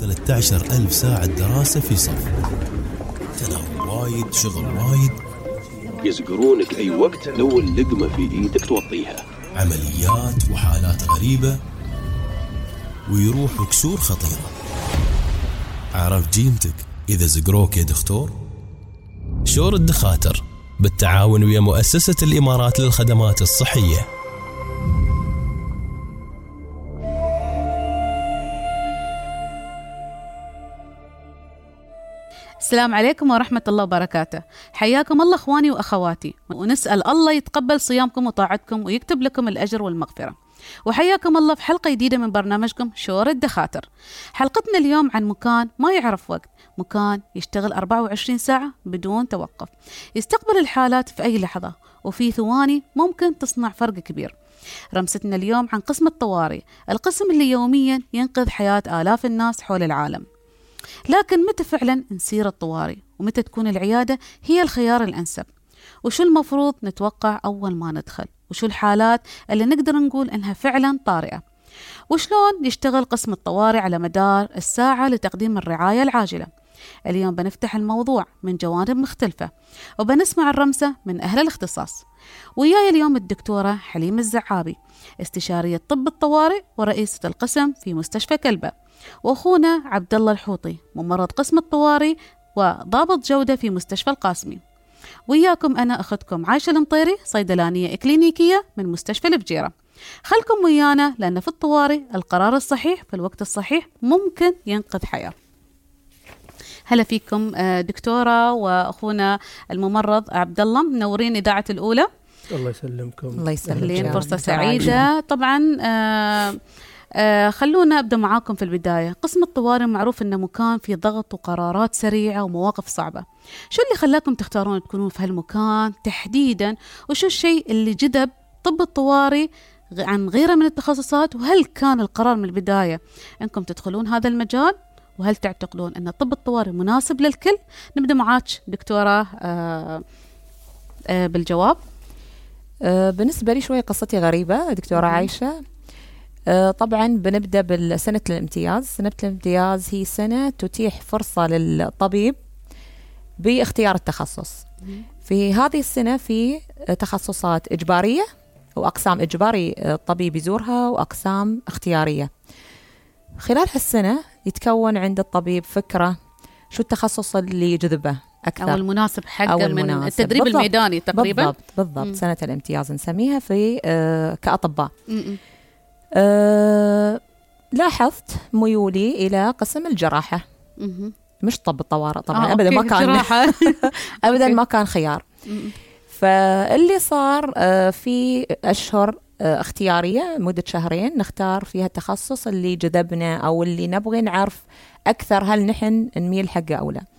13,000 ساعة دراسة في صف، تناول وايد، شغل وايد، يزقرونك أي وقت لو اللقمة في إيدك توطيها، عمليات وحالات غريبة، ويروح بكسور خطيرة. عرف جيمتك إذا زقروك يا دكتور؟ شور الدخاتر بالتعاون ويا مؤسسة الإمارات للخدمات الصحية. السلام عليكم ورحمة الله وبركاته. حياكم الله أخواني وأخواتي، ونسأل الله يتقبل صيامكم وطاعتكم ويكتب لكم الأجر والمغفرة. وحياكم الله في حلقة جديدة من برنامجكم شور الدخاتر. حلقتنا اليوم عن مكان ما يعرف وقت، مكان يشتغل 24 ساعة بدون توقف، يستقبل الحالات في أي لحظة، وفي ثواني ممكن تصنع فرق كبير. رمستنا اليوم عن قسم الطوارئ، القسم اللي يوميا ينقذ حياة آلاف الناس حول العالم. لكن متى فعلا نسير الطوارئ؟ ومتى تكون العيادة هي الخيار الأنسب؟ وشو المفروض نتوقع أول ما ندخل؟ وشو الحالات اللي نقدر نقول إنها فعلا طارئة؟ وشلون يشتغل قسم الطوارئ على مدار الساعة لتقديم الرعاية العاجلة؟ اليوم بنفتح الموضوع من جوانب مختلفة، وبنسمع الرمسة من أهل الاختصاص. وياي اليوم الدكتورة حليمة الزعابي، استشارية طب الطوارئ ورئيسة القسم في مستشفى كلبة، وأخونا عبد الله الحوطي، ممرض قسم الطوارئ وضابط جودة في مستشفى القاسمي. وياكم أنا أختكم عايشة المطيري، صيدلانية إكلينيكية من مستشفى الفجيرة. خلكم ويانا، لأن في الطوارئ القرار الصحيح في الوقت الصحيح ممكن ينقذ حياة. هلا فيكم دكتورة وأخونا الممرض عبد الله، منورين إذاعة الأولى. الله يسلمكم. الله يسلمك، فرصة سعيدة. طبعا خلونا أبدأ معاكم في البداية. قسم الطوارئ معروف أنه مكان فيه ضغط وقرارات سريعة ومواقف صعبة. شو اللي خلاكم تختارون تكونون في هالمكان تحديدا؟ وشو الشيء اللي جذب طب الطوارئ عن غيره من التخصصات؟ وهل كان القرار من البداية أنكم تدخلون هذا المجال؟ وهل تعتقدون أن طب الطوارئ مناسب للكل؟ نبدأ معاك دكتورة بالجواب. بالنسبة لي شوية قصتي غريبة دكتورة عايشة. طبعا بنبدأ بالسنة الامتياز. سنة الامتياز هي سنة تتيح فرصة للطبيب باختيار التخصص. في هذه السنة في تخصصات إجبارية وأقسام إجباري الطبيب يزورها، وأقسام اختيارية. خلال هالسنة يتكون عند الطبيب فكرة شو التخصص اللي يجذبه أكثر أو المناسب حقه من التدريب بالضبط. الميداني تقريبا. بالضبط. سنة الامتياز نسميها في كأطباء. لاحظت ميولي إلى قسم الجراحة، مش طب الطوارئ طبعا. أبدا ما كان أبدا ما كان خيار. فاللي صار في أشهر اختيارية مدة شهرين نختار فيها التخصص اللي جذبنا أو اللي نبغي نعرف أكثر هل نحن نميل حقه أو لا.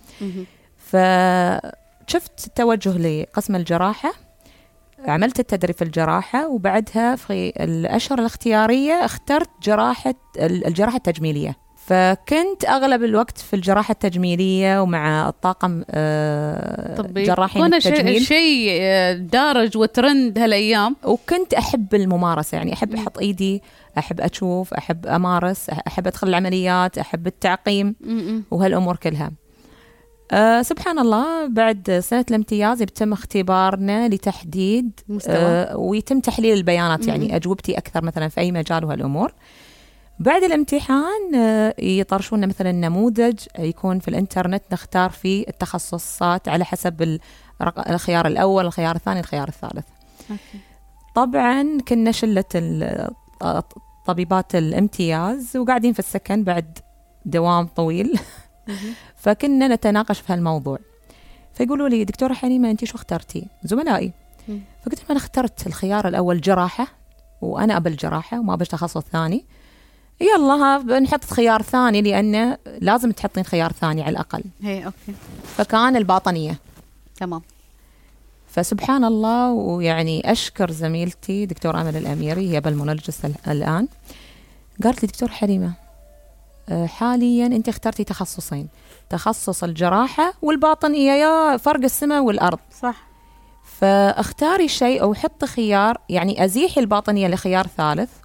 فشفت التوجه لقسم الجراحة، عملت التدريب في الجراحة، وبعدها في الأشهر الاختيارية اخترت الجراحة التجميلية. فكنت أغلب الوقت في الجراحة التجميلية ومع الطاقم جراحين التجميل. شيء دارج وترند هالأيام. وكنت أحب الممارسة، يعني أحب أحط إيدي، أحب أشوف، أحب أمارس، أحب أدخل العمليات، أحب التعقيم وهالأمور كلها. سبحان الله، بعد سنة الامتياز يتم اختبارنا لتحديد ويتم تحليل البيانات، يعني أجوبتي أكثر مثلا في أي مجال وهالأمور. بعد الامتحان يطرشون مثلا نموذج يكون في الانترنت نختار فيه التخصصات على حسب الخيار الأول، الخيار الثاني، الخيار الثالث. طبعا كنا شلة طبيبات الامتياز وقاعدين في السكن بعد دوام طويل. فكنا نتناقش في هالموضوع، فيقولوا لي دكتورة حليمة أنتي شو اخترتي؟ زملائي. فقلت لهم أنا اخترت الخيار الأول جراحة، وأنا أبل جراحة وما أبل تخصص ثاني. يلا بنحط خيار ثاني لأنه لازم تحطين خيار ثاني على الأقل. أوكي. فكان الباطنية. تمام. فسبحان الله، ويعني أشكر زميلتي دكتور أمل الأميري، هي بالمونولوجيست الآن، قالت لي دكتور حليمة حاليا أنت اخترتي تخصصين، تخصص الجراحة والباطنية، يا فرق السماء والأرض. صح. فاختاري شيء أو حطي خيار، يعني أزيحي الباطنية لخيار ثالث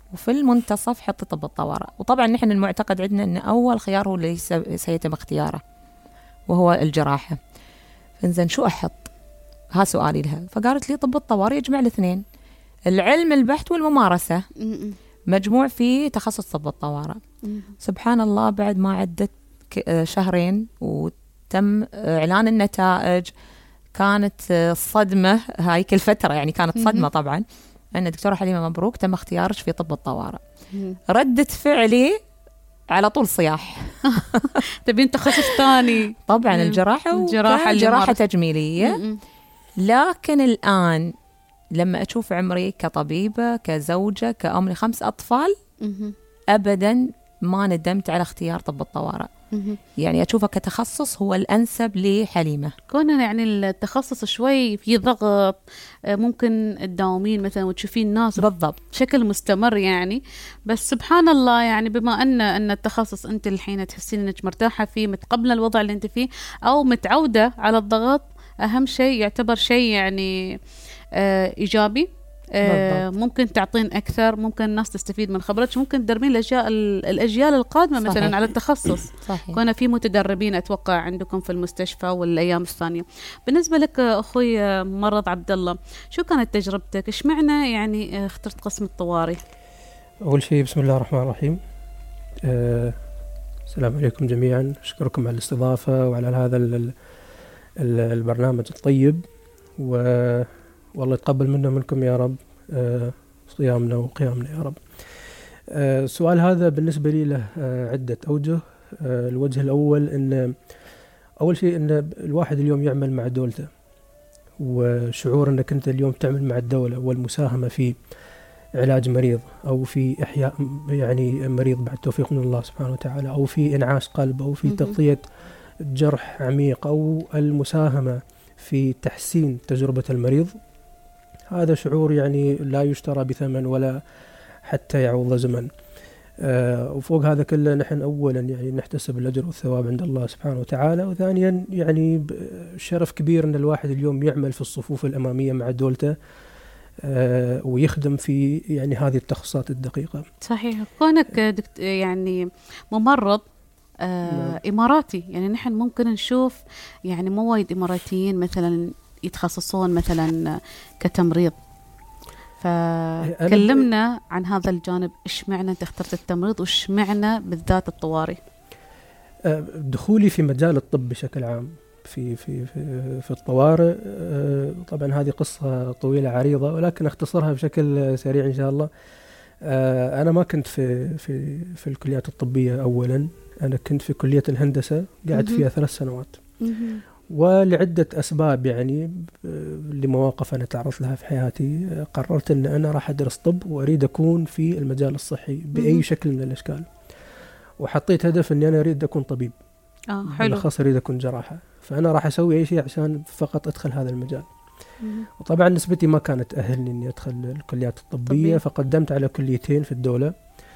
وفي المنتصف حطي طب الطوارئ. وطبعا نحن المعتقد عندنا أن أول خيار هو اللي سيتم اختياره وهو الجراحة. فإنزين شو أحط؟ ها سؤالي لها. فقالت لي طب الطوارئ يجمع الاثنين، العلم البحت والممارسة، مجموع في تخصص طب الطوارئ. سبحان الله بعد ما عدت شهرين وتم إعلان النتائج، كانت صدمة هاي كل فترة، يعني كانت صدمة طبعا أن دكتورة حليمة مبروك تم اختيارك في طب الطوارئ. ردة فعلي على طول صياح. تبين تخصص ثاني؟ طبعا الجراحة جراحة تجميلية. لكن الآن لما أشوف عمري كطبيبة كزوجة كأم ل5 أطفال أبدا ما ندمت على اختيار طب الطوارئ. يعني أشوفه كتخصص هو الأنسب لحليمة. كوننا يعني التخصص شوي في ضغط، ممكن تداومين مثلا وتشوفين الناس بالضبط بشكل مستمر يعني. بس سبحان الله يعني بما أن التخصص أنت الحين تحسين أنك مرتاحة فيه، متقبلة الوضع اللي أنت فيه أو متعودة على الضغط، أهم شيء يعتبر شيء يعني إيجابي. ممكن تعطين أكثر، ممكن الناس تستفيد من خبرتك، ممكن تدربين الأجيال القادمة مثلا صحيح. على التخصص. كنا في متدربين أتوقع عندكم في المستشفى والأيام الثانية. بالنسبة لك أخوي ممرض عبد الله، شو كانت تجربتك؟ إيش معنى يعني اخترت قسم الطوارئ؟ أول شيء بسم الله الرحمن الرحيم. السلام عليكم جميعا، أشكركم على الاستضافة وعلى هذا البرنامج الطيب، والله يتقبل منا منكم يا رب صيامنا وقيامنا يا رب. السؤال هذا بالنسبة لي له عدة أوجه. الوجه الأول أن أول شيء أن الواحد اليوم يعمل مع دولته، وشعور أنك أنت اليوم تعمل مع الدولة والمساهمة في علاج مريض أو في إحياء يعني مريض بعد توفيق من الله سبحانه وتعالى، أو في إنعاش قلب، أو في تغطية جرح عميق، أو المساهمة في تحسين تجربة المريض. هذا شعور يعني لا يشترى بثمن ولا حتى يعوض زمن. وفوق هذا كله نحن أولا يعني نحتسب الأجر والثواب عند الله سبحانه وتعالى، وثانيا يعني شرف كبير أن الواحد اليوم يعمل في الصفوف الأمامية مع دولته ويخدم في يعني هذه التخصصات الدقيقة. صحيح. كونك يعني ممرض إماراتي، يعني نحن ممكن نشوف يعني مو وايد إماراتيين مثلا يتخصصون مثلا كتمريض، فكلمنا عن هذا الجانب. إيش معنى أنت اخترت التمريض وإيش معنى بالذات الطوارئ؟ دخولي في مجال الطب بشكل عام في الطوارئ، طبعا هذه قصة طويلة عريضة ولكن اختصرها بشكل سريع إن شاء الله. أنا ما كنت في الكليات الطبية أولا، أنا كنت في كلية الهندسة، قعدت فيها 3 سنوات، ولعدة أسباب يعني لمواقف أنا تعرضت لها في حياتي قررت أن أنا راح أدرس طب وأريد أكون في المجال الصحي بأي شكل من الأشكال، وحطيت هدف أني أنا أريد أكون طبيب. حلو. بالأخص أريد أكون جراحة، فأنا راح أسوي أي شيء عشان فقط أدخل هذا المجال. وطبعا نسبتي ما كانت تأهلني أني أدخل الكليات الطبية، فقدمت على كليتين في الدولة.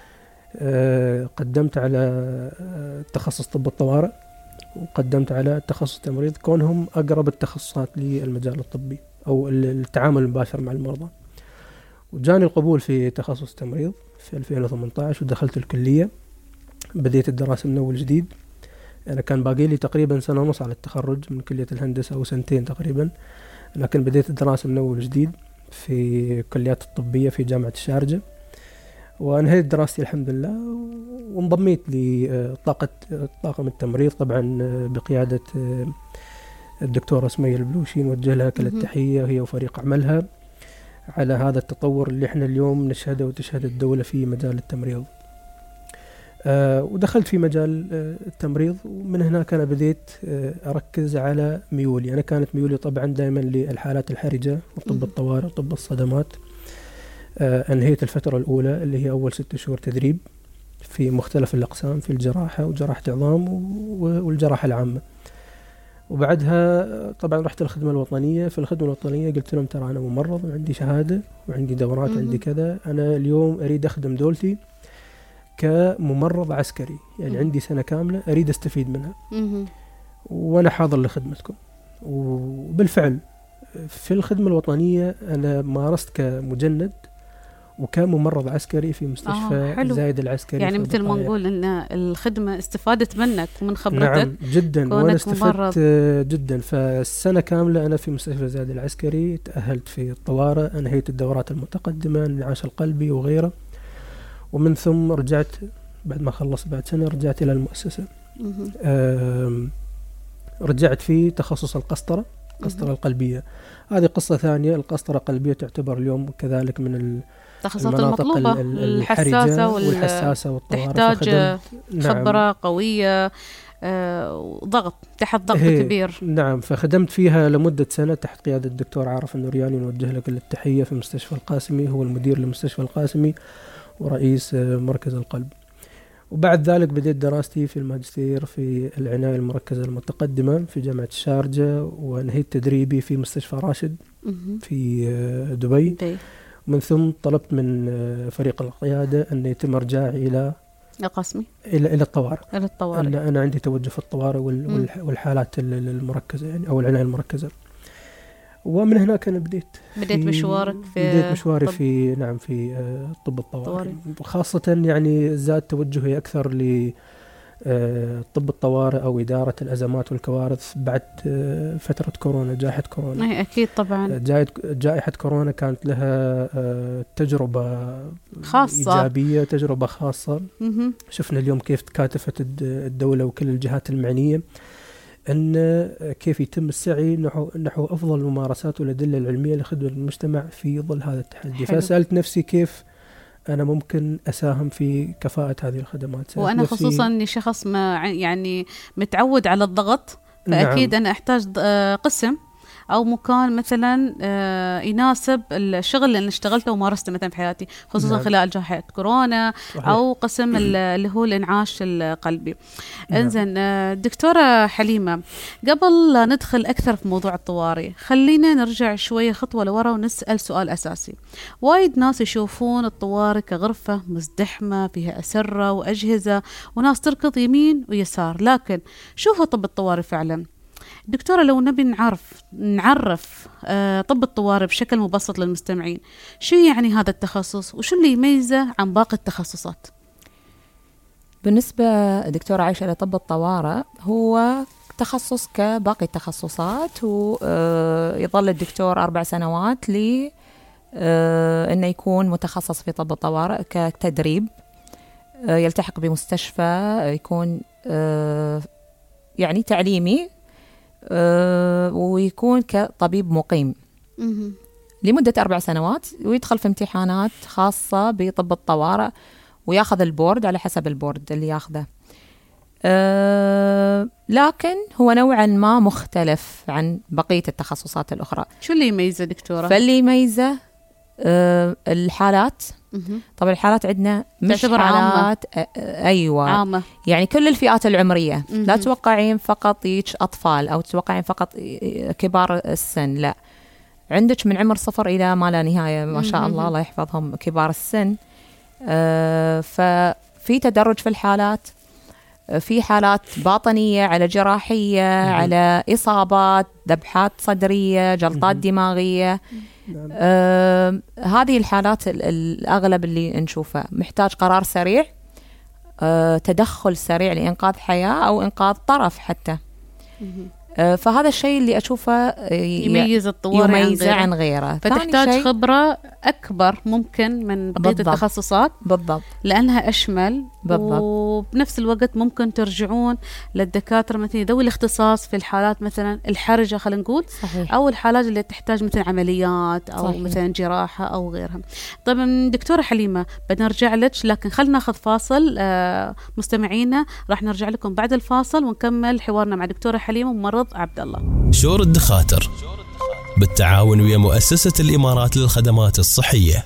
قدمت على تخصص طب الطوارئ وقدمت على تخصص تمريض، كونهم أقرب التخصصات للمجال الطبي أو التعامل المباشر مع المرضى. وجاني القبول في تخصص تمريض في 2018 ودخلت الكلية، بديت الدراسة من أول جديد. أنا كان باقي لي تقريبا 1.5 سنة على التخرج من كلية الهندسة أو 2 تقريبا، لكن بديت الدراسة من أول جديد في كليات الطبية في جامعة الشارجة، وأنهيت دراستي الحمد لله وانضميت لطاقم التمريض طبعا بقيادة الدكتورة سمية البلوشي، نوجه لها كل التحية هي وفريق عملها على هذا التطور اللي احنا اليوم نشهده وتشهد الدولة في مجال التمريض. ودخلت في مجال التمريض، ومن هناك أنا بديت أركز على ميولي. أنا كانت ميولي طبعا دائما للحالات الحرجة وطب الطوارئ وطب الصدمات. أنهيت الفترة الأولى اللي هي أول 6 شهور تدريب في مختلف الأقسام في الجراحة وجراحة عظام والجراحة العامة، وبعدها طبعا رحت الخدمة الوطنية. في الخدمة الوطنية قلت لهم ترى أنا ممرض وعندي شهادة وعندي دورات عندي كذا، أنا اليوم أريد أخدم دولتي كممرض عسكري، يعني عندي سنة كاملة أريد أستفيد منها وأنا حاضر لخدمتكم. وبالفعل في الخدمة الوطنية أنا مارست كمجند وكممرض عسكري في مستشفى زايد العسكري. يعني مثل ما نقول ان الخدمه استفادت منك ومن خبرتك. نعم جدا، وانا استفدت جدا. فالسنه كامله انا في مستشفى زايد العسكري، تاهلت في الطوارئ، انهيت الدورات المتقدمه، الانعاش القلبي وغيره، ومن ثم رجعت بعد ما خلصت بعد سنه رجعت الى المؤسسه. رجعت في تخصص القسطره القلبية. هذه قصة ثانية. القسطرة القلبية تعتبر اليوم كذلك من التخصصات المطلوبة الحرجة والحساسة والطوارئ، تحتاج خبرة قوية، ضغط تحت ضغط كبير. نعم، فخدمت فيها لمدة سنة تحت قيادة الدكتور عارف النورياني، نوجه له كل التحية، في مستشفى القاسمي، هو المدير لمستشفى القاسمي ورئيس مركز القلب. وبعد ذلك بديت دراستي في الماجستير في العناية المركزة المتقدمة في جامعة الشارجة، وانهيت تدريبي في مستشفى راشد في دبي. ومن ثم طلبت من فريق القيادة أن يتم إرجاعي إلى القسمي إلى الطوارئ. أنا عندي توجه في الطوارئ والحالات المركزة يعني، أو العناية المركزة. ومن هناك أنا بديت مشوارك بديت مشواري في في طب الطوارئ، خاصة يعني زاد توجهي أكثر لطب الطوارئ أو إدارة الأزمات والكوارث بعد فترة كورونا، جائحة كورونا. أكيد طبعا. جائحة كورونا كانت لها تجربة خاصة إيجابية، تجربة خاصة. شفنا اليوم كيف تكاتفت الدولة وكل الجهات المعنية أن كيف يتم السعي نحو أفضل الممارسات والأدلة العلمية لخدمة المجتمع في ظل هذا التحدي. فسألت نفسي كيف أنا ممكن أساهم في كفاءة هذه الخدمات. وأنا خصوصا أني شخص ما يعني متعود على الضغط، فأكيد أنا أحتاج قسم أو مكان مثلا يناسب الشغل اللي اشتغلته ومارسته مثلا في حياتي، خصوصا خلال جائحة كورونا. صحيح. أو قسم اللي هو الإنعاش القلبي. انزين دكتورة حليمة، قبل لا ندخل أكثر في موضوع الطوارئ، خلينا نرجع شوية خطوة لورا ونسأل سؤال أساسي. وايد ناس يشوفون الطوارئ كغرفة مزدحمة فيها أسرة وأجهزة وناس تركض يمين ويسار، لكن شو هو طب الطوارئ فعلا؟ دكتورة، لو نبي نعرف طب الطوارئ بشكل مبسط للمستمعين، شو يعني هذا التخصص وشو اللي يميزه عن باقي التخصصات؟ بالنسبة دكتورة عايشة لطب الطوارئ، هو تخصص كباقي التخصصات، ويظل الدكتور 4 سنوات إنه يكون متخصص في طب الطوارئ كتدريب، يلتحق بمستشفى، يكون يعني تعليمي، ويكون كطبيب مقيم لمدة 4 سنوات، ويدخل في امتحانات خاصة بطب الطوارئ، وياخذ البورد على حسب البورد اللي ياخذه. لكن هو نوعا ما مختلف عن بقية التخصصات الأخرى. شو اللي يميزه دكتورة؟ فاللي يميزه الحالات. طبعا الحالات عندنا مش حالات أيوة عامة، يعني كل الفئات العمرية. لا توقعين فقط أطفال أو توقعين فقط كبار السن، لا، عندك من عمر 0 إلى ما لا نهاية، ما شاء الله، الله يحفظهم كبار السن. ففي تدرج في الحالات، في حالات باطنية، على جراحية، على إصابات، ذبحات صدرية، جلطات دماغية. هذه الحالات الأغلب اللي نشوفها محتاج قرار سريع، تدخل سريع لإنقاذ حياة أو إنقاذ طرف حتى. فهذا الشيء اللي أشوفه يميز الطوارئ عن غيره. فتحتاج خبرة أكبر ممكن من بقية التخصصات، بالضبط، لأنها أشمل. بالضبط. وبنفس الوقت ممكن ترجعون للدكاترة مثلا ذوي الاختصاص في الحالات مثلا الحرجة، خلينا نقول، صحيح. أو الحالات اللي تحتاج مثلا عمليات أو صحيح. مثلا جراحة أو غيرها. طبعا دكتورة حليمة بنرجع لك، لكن خلنا ناخذ فاصل. مستمعينا راح نرجع لكم بعد الفاصل ونكمل حوارنا مع دكتورة حليمة وممرض عبد الله. شور الدخاتر بالتعاون ويا مؤسسة الإمارات للخدمات الصحية.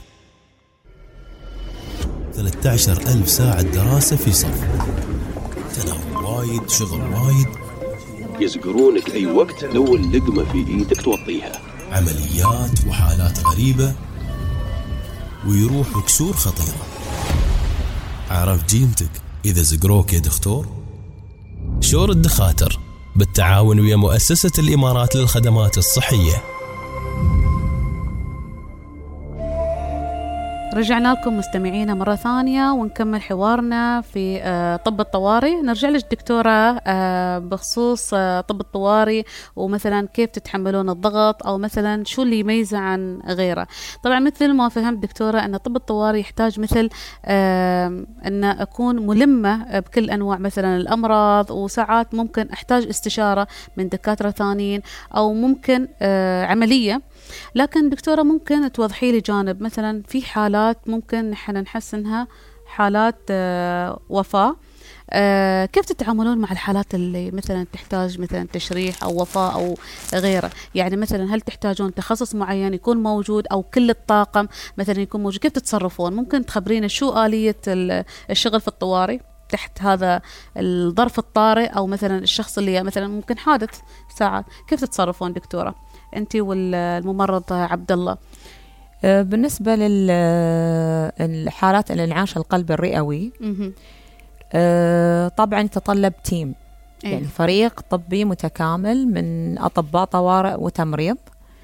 13,000 ساعة دراسة في صف، تناول وايد، شغل وايد، يزقرونك أي وقت لو اللقمة في إيدك توطيها، عمليات وحالات غريبة، ويروح بكسور خطيرة. عرف جيمتك إذا زقروك يا دكتور. شور الدخاتر بالتعاون ويا مؤسسة الإمارات للخدمات الصحية. رجعنا لكم مستمعينا مرة ثانية ونكمل حوارنا في طب الطوارئ. نرجع لك دكتورة بخصوص طب الطوارئ، ومثلا كيف تتحملون الضغط، أو مثلا شو اللي يميزه عن غيره. طبعا مثل ما فهمت دكتورة أن طب الطوارئ يحتاج مثل أن أكون ملمة بكل أنواع مثلا الأمراض، وساعات ممكن أحتاج استشارة من دكاترة ثانيين، أو ممكن عملية. لكن دكتورة ممكن توضحي لي جانب مثلا في حالات ممكن نحن نحس انها حالات وفاة، كيف تتعاملون مع الحالات اللي مثلا تحتاج مثلا تشريح او وفاة او غيره؟ يعني مثلا هل تحتاجون تخصص معين يكون موجود، او كل الطاقم مثلا يكون موجود؟ كيف تتصرفون؟ ممكن تخبرينا شو آلية الشغل في الطوارئ تحت هذا الظرف الطارئ، او مثلا الشخص اللي مثلا ممكن حادث ساعات، كيف تتصرفون دكتورة انت والممرض عبد الله؟ بالنسبة للحالات الانعاش القلب الرئوي طبعا يتطلب تيم، يعني فريق طبي متكامل من أطباء طوارئ وتمريض،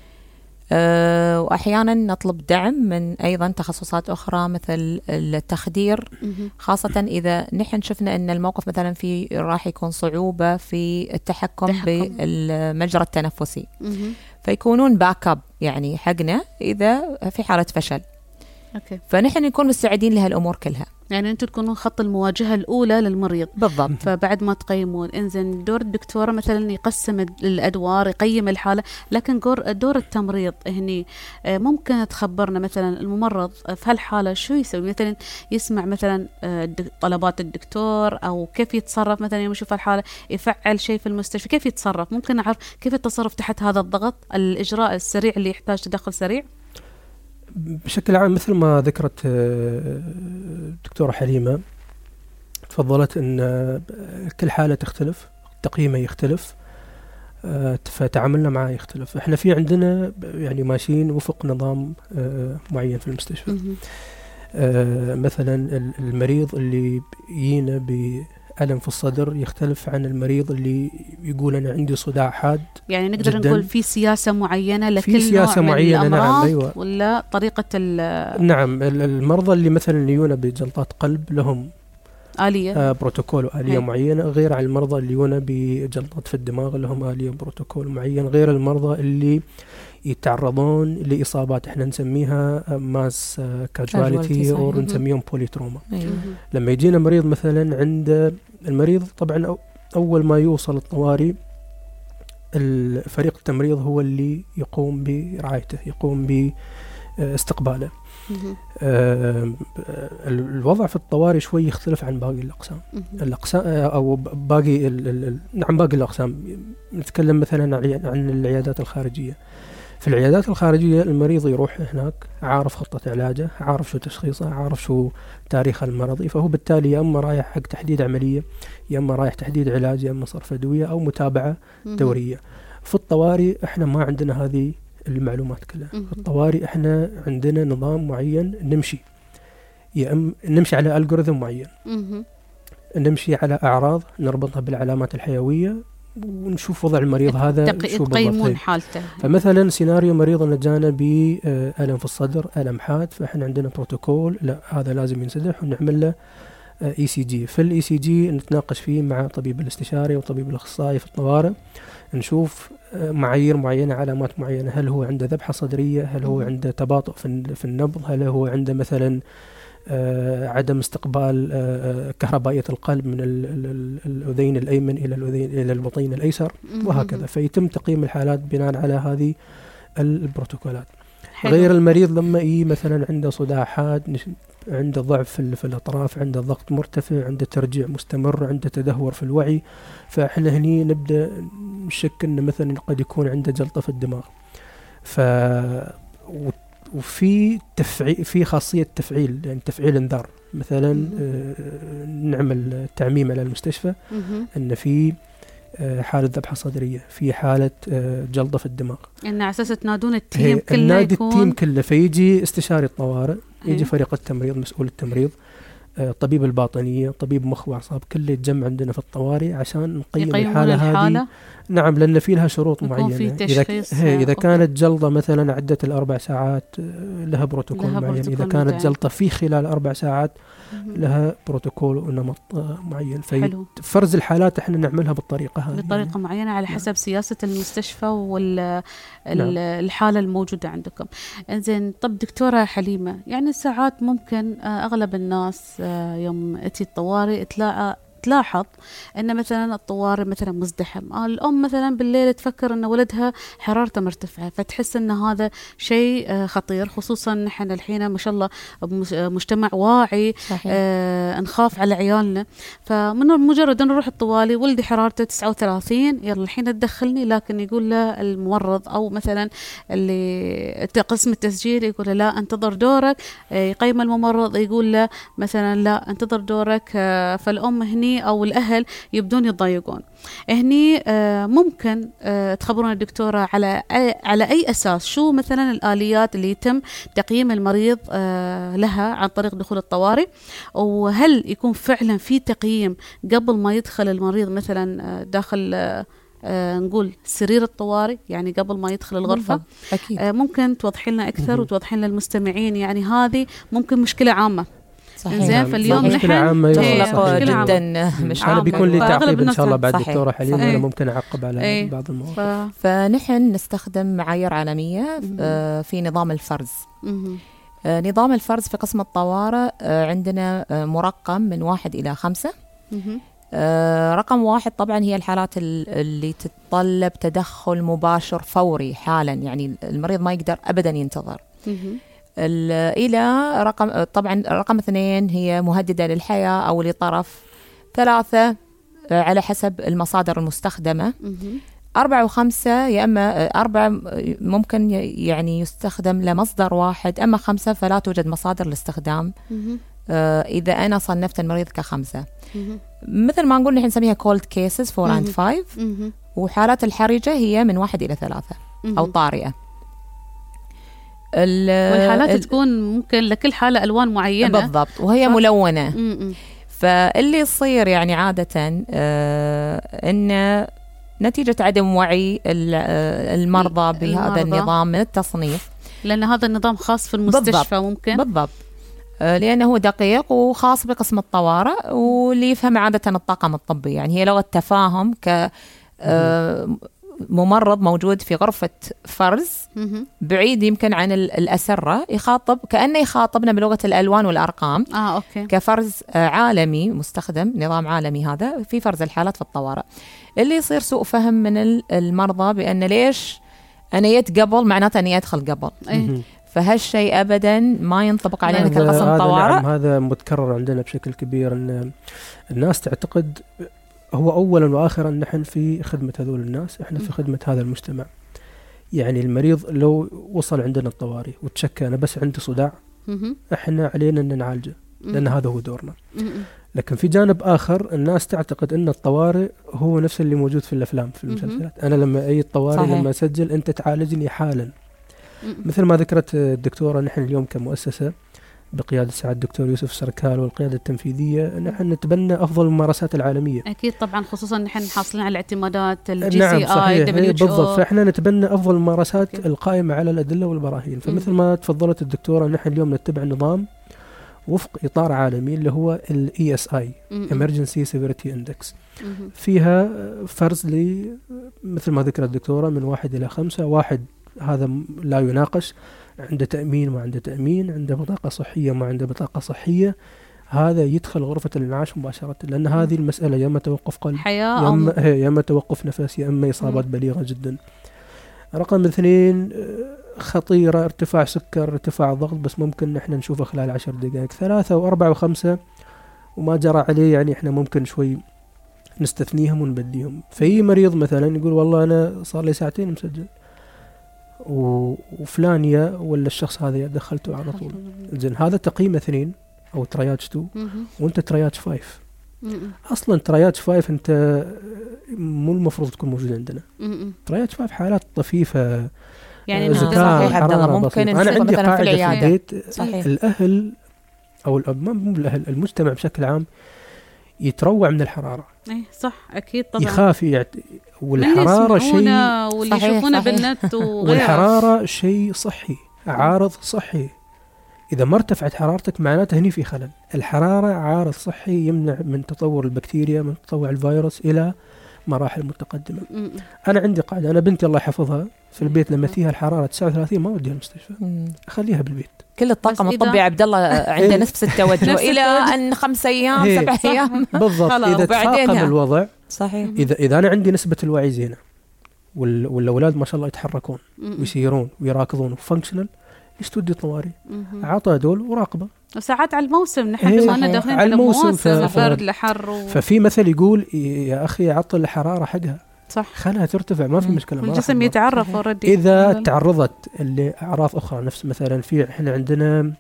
وأحيانا نطلب دعم من أيضا تخصصات أخرى مثل التخدير، خاصة إذا نحن شفنا أن الموقف مثلا في راح يكون صعوبة في التحكم بالمجرى التنفسي، فيكونون باك اب يعني حقنا إذا في حالة فشل. أوكي. فنحن نكون مستعدين لهالأمور كلها، يعني أنتم تكونون خط المواجهة الأولى للمريض. بالضبط. فبعد ما تقيمون، إنزين دور الدكتورة مثلا يقسم الأدوار، يقيم الحالة، لكن دور التمريض هني ممكن تخبرنا مثلا الممرض في هالحالة شو يسوي؟ مثلا يسمع مثلا طلبات الدكتور، أو كيف يتصرف مثلا يوم يشوف الحالة، يفعل شيء في المستشفى، كيف يتصرف؟ ممكن نعرف كيف التصرف تحت هذا الضغط، الإجراء السريع اللي يحتاج تدخل سريع. بشكل عام مثل ما ذكرت الدكتورة حليمة، تفضلت أن كل حالة تختلف، تقييمها يختلف، فتعاملنا معها يختلف. احنا في عندنا يعني ماشيين وفق نظام معين في المستشفى. مثلا المريض اللي يجينا بألم في الصدر يختلف عن المريض اللي يقول أنا عندي صداع حاد. يعني نقدر نقول في سياسة معينة لكل في سياسة نوع معينة من الأمراض. نعم. أيوة. ولا طريقة نعم. المرضى اللي مثلا يجونا بجلطات قلب لهم آلية بروتوكول وآلية معينة، غير عن المرضى اللي يجونا بجلطات في الدماغ لهم آلية بروتوكول معين، غير المرضى اللي يتعرضون لإصابات احنا نسميها ماس كاجواليتي أو نسميهم بوليتروما. لما يجينا مريض مثلا عند المريض، طبعا أول ما يوصل الطوارئ الفريق التمريض هو اللي يقوم برعايته، يقوم باستقباله. الوضع في الطوارئ شوي يختلف عن باقي الأقسام أو باقي نعم باقي الأقسام. نتكلم مثلا عن العيادات الخارجية. في العيادات الخارجية المريض يروح هناك عارف خطة علاجه، عارف شو تشخيصه، عارف شو تاريخ المرضي، فهو بالتالي يا أما رايح حق تحديد عملية، يا أما رايح تحديد علاج، يا أما صرف أدوية أو متابعة دورية. في الطوارئ احنا ما عندنا هذه المعلومات كلها. في الطوارئ احنا عندنا نظام معين نمشي، نمشي على ألغوريثم معين، نمشي على أعراض نربطها بالعلامات الحيوية ونشوف وضع المريض هذا شو تقيمون حالته. فمثلا سيناريو مريض جانا بألم في الصدر، ألم حاد، فإحنا عندنا بروتوكول، لا هذا لازم ينسدح ونعمل له ECG. في الECG نتناقش فيه مع طبيب الاستشاري وطبيب الأخصائي في الطوارئ، نشوف معايير معينة، علامات معينة، هل هو عنده ذبحة صدرية، هل هو عنده تباطؤ في النبض، هل هو عنده مثلا عدم استقبال كهربائية القلب من الأذين الأيمن إلى البطين الأيسر، وهكذا. فيتم تقييم الحالات بناء على هذه البروتوكولات. غير المريض لما مثلا عنده صداع حاد، عنده ضعف في الأطراف، عنده ضغط مرتفع، عنده ترجيع مستمر، عنده تدهور في الوعي، فإحنا هني نبدأ نشك إنه مثلا قد يكون عنده جلطة في الدماغ. وفي في خاصية تفعيل، يعني تفعيل انذار. مثلا نعمل تعميم على المستشفى ان في حالة ذبحة صدرية، في حالة جلطة في الدماغ، ان على اساس تنادون التيم كله، نادي التيم كله. فيجي استشاري الطوارئ، يجي فريق التمريض، مسؤول التمريض، طبيب الباطنية، طبيب مخ وأعصاب، كله يتجمع عندنا في الطوارئ عشان نقيم يقيمون الحالة هذه. نعم، لأن في لها شروط معينة. إذا كانت جلطة مثلا عدة ال4 ساعات لها بروتوكول معين. إذا كانت جلطة في خلال 4 ساعات لها بروتوكول ونمط معين. ففرز الحالات احنا نعملها بالطريقة هذه، بطريقة معينة على حسب سياسة المستشفى والحالة الموجودة عندكم. إنزين، طب دكتورة حليمة، يعني ساعات ممكن أغلب الناس يوم أتي الطوارئ تلاحظ أن مثلا الطوارئ مثلا مزدحم. الأم مثلا بالليل تفكر أن ولدها حرارته مرتفعة، فتحس أن هذا شيء خطير، خصوصا نحن الحين ما شاء الله مجتمع واعي. نخاف على عيالنا، فمن مجرد أن نروح الطوالي ولدي حرارته 39، يلا الحين تدخلني، لكن يقول له الممرض أو مثلا اللي قسم التسجيل يقول له لا انتظر دورك، يقيم الممرض يقول له مثلا لا انتظر دورك. فالأم هني أو الأهل يبدون يتضايقون. هني ممكن تخبرون الدكتورة على أي أساس، شو مثلا الآليات اللي يتم تقييم المريض لها عن طريق دخول الطوارئ، وهل يكون فعلا في تقييم قبل ما يدخل المريض مثلا داخل نقول سرير الطوارئ، يعني قبل ما يدخل الغرفة؟ أكيد. ممكن توضحي لنا أكثر وتوضحين للمستمعين، يعني هذه ممكن مشكلة عامة. صحيح. فاليوم مشكلة عامة تطلق جدا مش أنا بيكون لي تعقيب إن شاء الله بعد صحيح. دكتورة حليمة. أنا ممكن أعقب على بعض المواضيع. فنحن نستخدم معايير عالمية في نظام الفرز. نظام الفرز في قسم الطوارئ عندنا مرقم من 1 إلى 5. رقم 1 طبعا هي الحالات اللي تتطلب تدخل مباشر فوري حالا، يعني المريض ما يقدر أبدا ينتظر. إلى رقم 2 هي مهددة للحياة أو لطرف. 3 على حسب المصادر المستخدمة. 4 و5 يا أما 4 ممكن يعني يستخدم لمصدر واحد، أما 5 فلا توجد مصادر لاستخدام. إذا أنا صنفت المريض ك5 مثل ما نقول نحن نسميها cold cases 4 and 5. وحالات الحرجة هي من 1 إلى 3 أو طارئة. والحالات تكون ممكن لكل حالة ألوان معينة بالضبط، وهي ملونة. فاللي يصير يعني عادة إن نتيجة عدم وعي المرضى بهذا النظام من التصنيف، لأن هذا النظام خاص في المستشفى. ممكن بالضبط لأنه هو دقيق وخاص بقسم الطوارئ، واللي يفهم عادة الطاقم الطبي، يعني هي لغة تفاهم ممرض موجود في غرفة فرز بعيد يمكن عن الأسرة، يخاطب كأنه يخاطبنا بلغة الألوان والأرقام. أوكي. كفرز عالمي مستخدم، نظام عالمي هذا في فرز الحالات في الطوارئ. اللي يصير سوء فهم من المرضى بأن ليش أنا جيت قبل معناته أني أدخل قبل. فهالشيء أبدا ما ينطبق علينا كقسم طوارئ. نعم، هذا متكرر عندنا بشكل كبير، أن الناس تعتقد هو أولا وآخرا نحن في خدمة هذول الناس، إحنا في خدمة هذا المجتمع. يعني المريض لو وصل عندنا الطوارئ وتشكى أنا بس عندي صداع، إحنا علينا أن نعالجه لأن هذا هو دورنا. لكن في جانب آخر الناس تعتقد أن الطوارئ هو نفس اللي موجود في الأفلام في المسلسلات. أنا لما أي الطوارئ لما أسجل أنت تعالجني حالا. مثل ما ذكرت الدكتورة، نحن اليوم كمؤسسة بقيادة سعادة الدكتور يوسف سركال والقيادة التنفيذية نحن نتبنى أفضل الممارسات العالمية. أكيد طبعا، خصوصا نحن حاصلين على الاعتمادات الGCI. نعم بالضبط. فإحنا نتبنى أفضل الممارسات القائمة على الأدلة والبراهين. فمثل ما تفضلت الدكتورة، نحن اليوم نتبع نظام وفق إطار عالمي اللي هو ESI Emergency Severity Index. فيها فرز لي مثل ما ذكرت الدكتورة من 1 إلى 5. 1 هذا لا يناقش، عنده تأمين ما عنده تأمين، عنده بطاقة صحية ما عنده بطاقة صحية، هذا يدخل غرفة الإنعاش مباشرة، لأن هذه المسألة يا إما توقف قلب يا إما توقف نفس، يا إما إصابات بليغة جدا. رقم 2 خطيرة، ارتفاع سكر، ارتفاع ضغط، بس ممكن نحن نشوفه خلال 10 دقائق. 3 و4 و5 وما جرى عليه، يعني إحنا ممكن شوي نستثنيهم ونبديهم. في مريض مثلا يقول والله أنا صار لي 2 ساعة مسجل وفلانية ولا الشخص هذا دخلته على طول. زين، هذا تقييم 2 أو ترياج 2 وانت ترياج 5. أصلا ترياج 5 انت مو المفروض تكون موجود عندنا. ترياج 5 حالات طفيفة، يعني زكاة، حرارة، ممكن أنا عندي قاعدة في البيت، الأهل او مو الاهل، المجتمع بشكل عام يتروع من الحراره. اي صح اكيد طبعا. يخاف والحراره شيء واللي يشوفونه بالنت والحراره شيء صحي، عارض صحي. اذا ما ارتفعت حرارتك معناته هني في خلل. الحراره عارض صحي يمنع من تطور البكتيريا، من تطور الفيروس الى مراحل متقدمه. انا عندي قاعده، انا بنتي الله يحفظها في البيت لما فيها الحراره 39 ما اوديها المستشفى، اخليها بالبيت. كل الطاقم الطبي عبد الله عنده نفس التوجه الى ان 5 أيام 7 أيام بالضبط. اذا تفاقم الوضع صحيح. اذا انا عندي نسبه الوعي زينه والاولاد ما شاء الله يتحركون ويسيرون ويراكضون وفانكشنال، ليش تودي طوارئ؟ عطى دول وراقبه. وساعات على الموسم نحن بما داخلين على الموسم برد لحر ففي مثل يقول يا اخي عطل الحراره حقها، صح، خلها ترتفع ما في مشكله. الجسم يتعرف اوريدي. اذا تعرضت لاعراض اخرى، نفس مثلا في احنا عندنا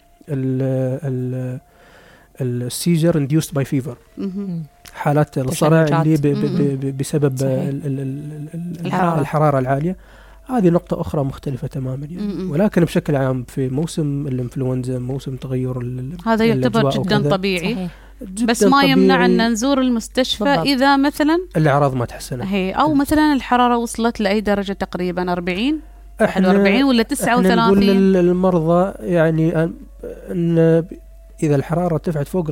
السيجر انديوست باي فيفر، حالات الصرع اللي بسبب الحراره العاليه، هذه نقطة أخرى مختلفة تماما يعني. ولكن بشكل عام في موسم الإنفلونزا، موسم تغير هذا يعتبر جدا طبيعي. صحيح. بس ما يمنع أن نزور المستشفى بالضبط. إذا مثلا الأعراض ما تحسنت، أو مثلا الحرارة وصلت لأي درجة تقريبا 40 41 ولا 39. نقول للمرضى يعني أن إذا الحرارة ارتفعت فوق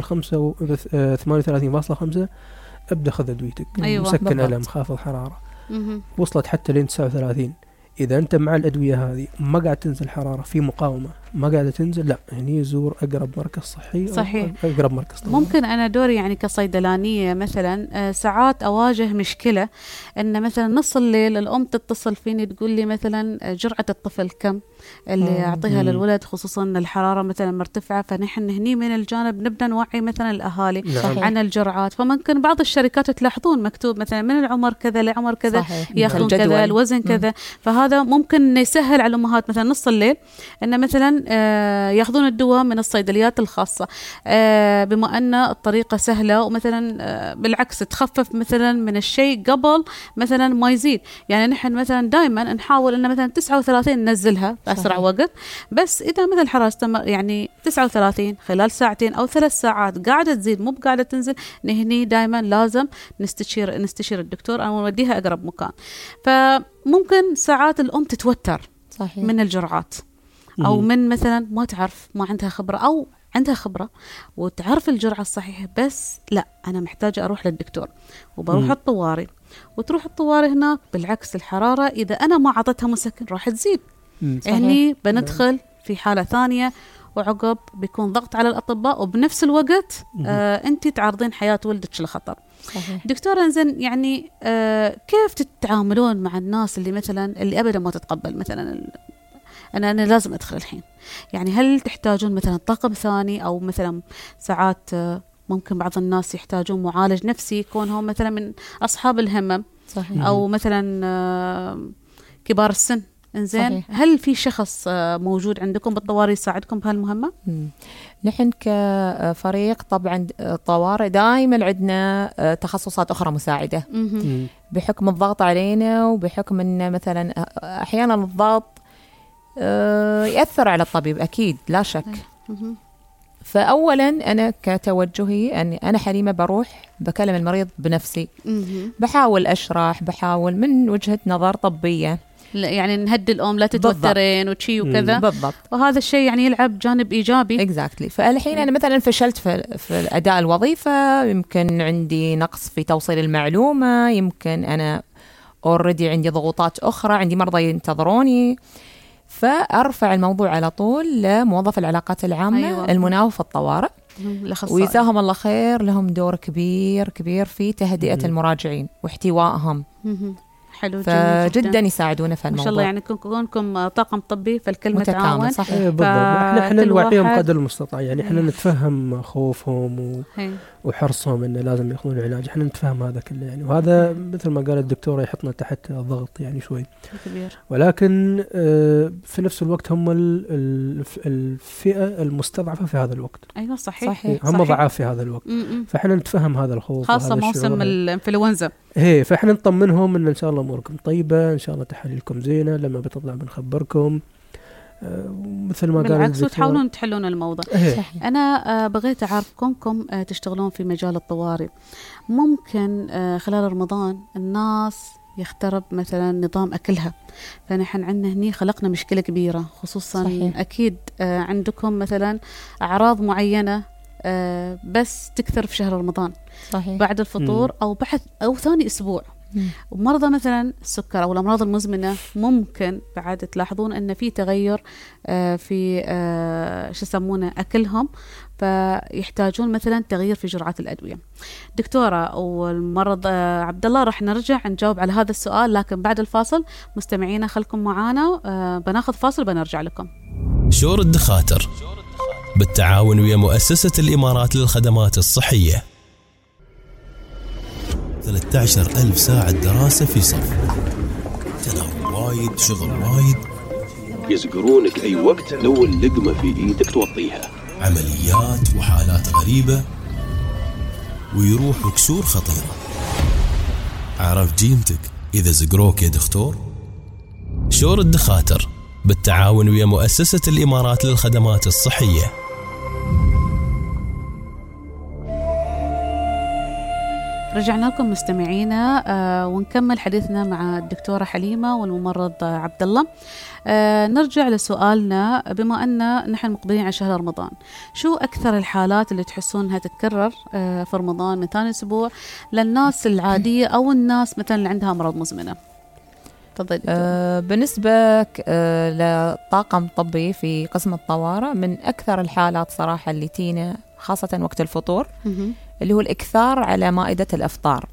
38.5 ابدأ خذ أدويتك. أيوة. مسكن ألم، خافض حرارة. وصلت حتى لين 39، إذا أنت مع الأدوية هذه ما قاعد تنزل حرارة، في مقاومة ما قاعدة تنزل، لا هني يزور أقرب مركز صحي. صحيح. أو أقرب مركز طبعا. ممكن أنا دوري يعني كصيدلانية مثلا ساعات أواجه مشكلة أن مثلا نص الليل الأم تتصل فيني تقول لي مثلا جرعة الطفل كم اللي أعطيها للولد، خصوصا الحرارة مثلا مرتفعة، فنحن هني من الجانب نبدأ نوعي مثلا الأهالي عن الجرعات. فممكن بعض الشركات تلاحظون مكتوب مثلا من العمر كذا لعمر كذا ياخذون كذا، الوزن كذا، فهذا ممكن يسهل على الأمهات مثلا نص الليل أن مثلا ياخذون الدواء من الصيدليات الخاصة، بما أن الطريقة سهلة، ومثلا بالعكس تخفف مثلا من الشيء قبل مثلا ما يزيد. يعني نحن مثلا دائما نحاول أن مثلا 39 ننزلها بأسرع وقت، بس إذا مثل الحرارة استمر يعني 39 خلال ساعتين أو 3 ساعات قاعدة تزيد مو قاعدة تنزل، نهني دائما لازم نستشير الدكتور أو نوديها أقرب مكان. فممكن ساعات الأم تتوتر صحيح. من الجرعات، أو من مثلا ما تعرف، ما عندها خبرة، أو عندها خبرة وتعرف الجرعة الصحيحة، بس لا أنا محتاجة أروح للدكتور وبروح الطوارئ، وتروح الطوارئ هناك بالعكس الحرارة إذا أنا ما عطتها مسكن راح تزيد، يعني بندخل في حالة ثانية، وعقب بيكون ضغط على الأطباء، وبنفس الوقت أنت تعرضين حياة ولدك لخطر. صحيح. دكتورة إنزين يعني كيف تتعاملون مع الناس اللي مثلا اللي أبدا ما تتقبل مثلا أنا لازم أدخل الحين؟ يعني هل تحتاجون مثلا طاقم ثاني، أو مثلا ساعات ممكن بعض الناس يحتاجون معالج نفسي يكونهم مثلا من أصحاب الهمم صحيح. أو مثلا كبار السن. إنزين هل في شخص موجود عندكم بالطوارئ يساعدكم بهالمهمة؟ نحن كفريق طبعا طوارئ دائما عندنا تخصصات أخرى مساعدة بحكم الضغط علينا، وبحكم أن مثلا أحيانا الضغط يأثر على الطبيب أكيد لا شك. فأولا أنا كتوجهي أن أنا حليمة بروح بكلم المريض بنفسي، بحاول أشرح، بحاول من وجهة نظر طبية، يعني نهدي الأم لا تتوترين وشي وكذا بالضبط. وهذا الشيء يعني يلعب جانب إيجابي. exactly. فالحين أنا مثلا فشلت في أداء الوظيفة، يمكن عندي نقص في توصيل المعلومة، يمكن أنا already عندي ضغوطات أخرى، عندي مرضى ينتظروني، فأرفع الموضوع على طول لموظف العلاقات العامة أيوة. المناوب في الطوارئ، ويجزاهم الله خير، لهم دور كبير كبير في تهدئة المراجعين واحتوائهم. حلو فجدا يساعدونا في الموضوع. ما شاء الله، يعني كونكم طاقم طبي فالكلمة تعاون صحيح. بالضبط. احنا نوعيهم قدر المستطاع، يعني احنا نتفهم خوفهم وحرصهم انه لازم ياخذون العلاج، احنا نتفهم هذا كله يعني، وهذا مثل ما قال الدكتورة يحطنا تحت الضغط يعني شوي كبير. ولكن في نفس الوقت هم الفئة المستضعفة في هذا الوقت. ايوه صحيح. هم ضعاف في هذا الوقت. فاحنا نتفهم هذا الخوف، خاصة موسم الانفلونزا. فاحنا نطمنهم ان شاء الله اموركم طيبة، ان شاء الله تحاليلكم زينة، لما بتطلع بنخبركم. مثل ما قال بالعكس وتحاولون تحلون الموضوع. صحيح. أنا بغيت أعرف كونكم تشتغلون في مجال الطوارئ، ممكن خلال رمضان الناس يخترب مثلا نظام أكلها، فنحن عندنا هني خلقنا مشكلة كبيرة، خصوصا صحيح. أكيد عندكم مثلا أعراض معينة بس تكثر في شهر رمضان. صحيح. بعد الفطور أو ثاني أسبوع. ومرضى مثلا السكر أو الأمراض المزمنة ممكن بعد تلاحظون أن في تغير في شو يسمونه أكلهم، فيحتاجون مثلا تغيير في جرعات الأدوية. دكتورة والمرض عبد الله راح نرجع نجاوب على هذا السؤال، لكن بعد الفاصل مستمعينا خلكم معانا، بناخذ فاصل بنرجع لكم. شور الدخاتر بالتعاون ويا مؤسسة الإمارات للخدمات الصحية. 13,000 ساعة دراسة في صف، تناول وايد، شغل وايد، يزقرونك أي وقت لو اللقمة في إيدك توطيها، عمليات وحالات غريبة، ويروح وكسور خطيرة. عرف جيمتك إذا زقروك يا دكتور. شور الدخاتر بالتعاون ويا مؤسسة الإمارات للخدمات الصحية. رجعنا لكم مستمعينا ونكمل حديثنا مع الدكتورة حليمة والممرض عبد الله. نرجع لسؤالنا، بما أن نحن مقبلين على شهر رمضان، شو أكثر الحالات اللي تحسون أنها تتكرر في رمضان من ثاني أسبوع للناس العادية أو الناس مثلا اللي عندها أمراض مزمنة؟ تفضل. بالنسبة لطاقم طبي في قسم الطوارئ، من أكثر الحالات صراحة اللي تينا خاصة وقت الفطور اللي هو الإكثار على مائدة الإفطار.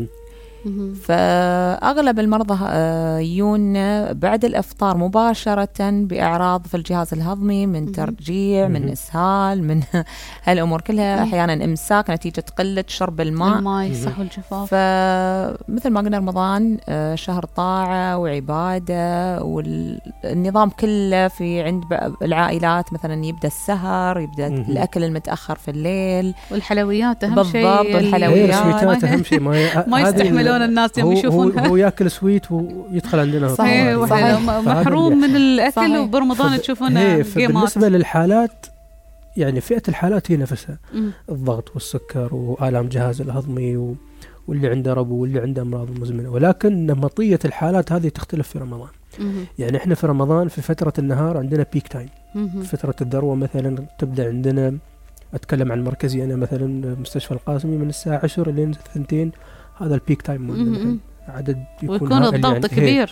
فأغلب المرضى يجون بعد الإفطار مباشرة بأعراض في الجهاز الهضمي، من ترجيع، من إسهال، من هالأمور كلها، أحيانا إمساك نتيجة قلة شرب الماء صح، والجفاف. فمثل ما قلنا رمضان شهر طاعة وعبادة، والنظام كله في عند العائلات مثلا يبدأ السهر، يبدأ الأكل المتأخر في الليل، والحلويات أهم شيء. بالضبط، والحلويات أهم شيء ما يستحملون الناس يوم يشوفونها. هو ياكل سويت ويدخل عندنا. صحيح. محروم من الأكل، وبرمضان تشوفونه. بالنسبة للحالات، يعني فئة الحالات هي نفسها، الضغط والسكر وآلام جهاز الهضمي واللي عنده ربو واللي عنده أمراض مزمنة، ولكن نمطية الحالات هذه تختلف في رمضان. يعني إحنا في رمضان في فترة النهار عندنا بيك تايم، فترة الذروة مثلا تبدأ عندنا، أتكلم عن مركزي أنا مثلا مستشفى القاسمي، من الساعة 10 لين 2 هذا البيك تايم، عدد يكون الضغط يعني كبير.